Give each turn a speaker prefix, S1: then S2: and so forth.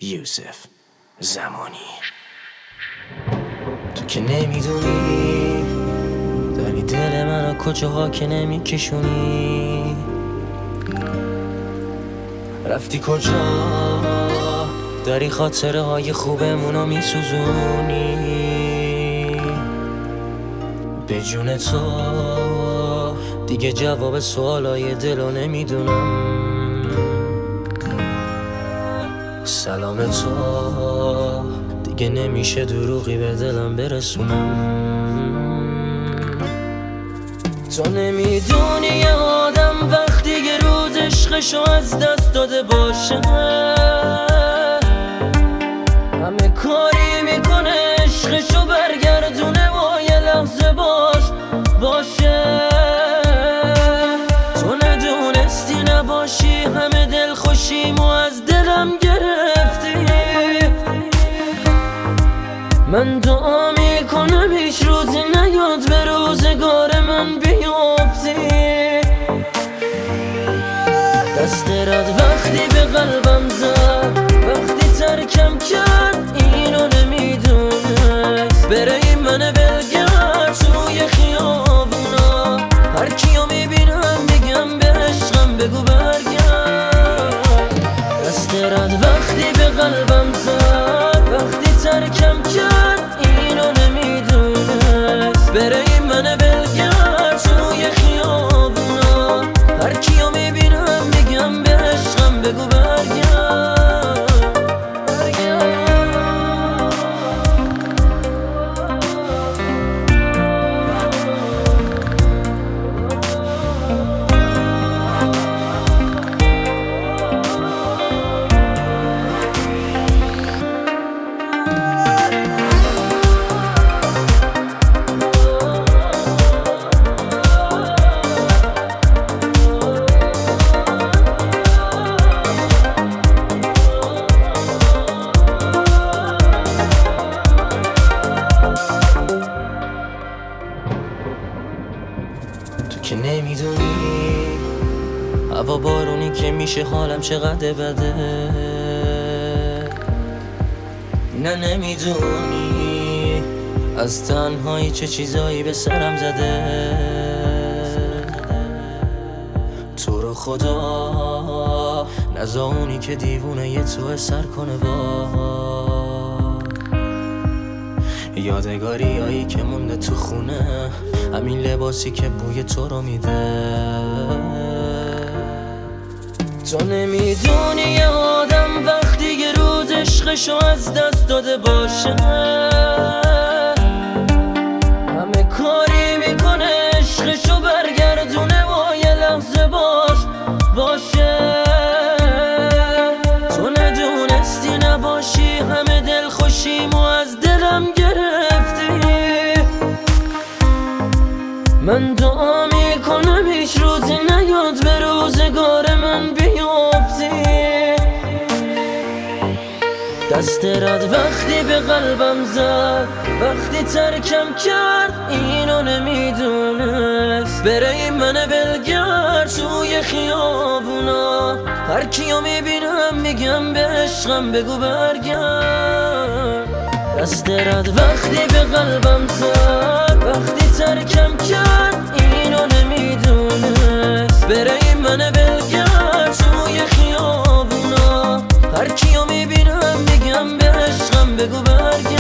S1: یوسف زمانی. تو که نمیدونی داری دل منو کجاها که نمیکشونی، رفتی کجا داری خاطره های خوبمونو میسوزونی. به جون تو دیگه جواب سوالای دلو نمیدونم. سلام تو دیگه نمیشه دروغی به دلم برسونم. تو نمیدونی یه آدم وقتی یه روز عشقشو از دست داده باشه همه کاری میکنه عشقشو برگردونه و یه لحظه باشه. تو ندونستی نباشی همه دل خوشیمو از دلم گرفتی. من دعا میکنم هیچ روزی نیاد به روزگار من بیافتی. دست رد وقتی به قلبم زد وقتی ترکم کرد اینو نمیدونست. بره این من بلگرد توی خیابونا هر کیو میبینم بگم به عشقم بگو برگرد. دست رد وقتی به قلبم زد وقتی ترکم کرد اینو نمیدونست. بره این من بلگرد توی خیابونا هر کیو میبینم بگم به عشقم بگو برگرد. که نمیدونی هوا بارونی که میشه حالم چقدر بده. نه نمیدونی از تنهایی چه چیزایی به سرم زده. تو رو خدا نزا اونی که دیوونه یه تو سر کنه با یادگاری هایی که مونده تو خونه، همین لباسی که بوی تو رو میده. تو نمیدونی یه آدم وقتی یه روز عشقشو از دست داده باشه همه کاری میکنه عشقشو برگردونه و یه لحظه باشه. تو ندونستی نباشی همه دل خوشیمو از دلم گرفتی. من دعا میکنم هیچ روزی نیاد به روزگار من بیافتی. دست رد وقتی به قلبم زد وقتی ترکم کرد اینو نمیدونست. بره این من بلگرد توی خیابونا هر کیو میبینم میگم به عشقم بگو برگرد. دست رد وقتی به قلبم زد وقتی ترکم کرد اینو نمیدونست. بره این من بلگرد توی خیابونا هر کیو میبینم میگم به عشقم بگو برگرد.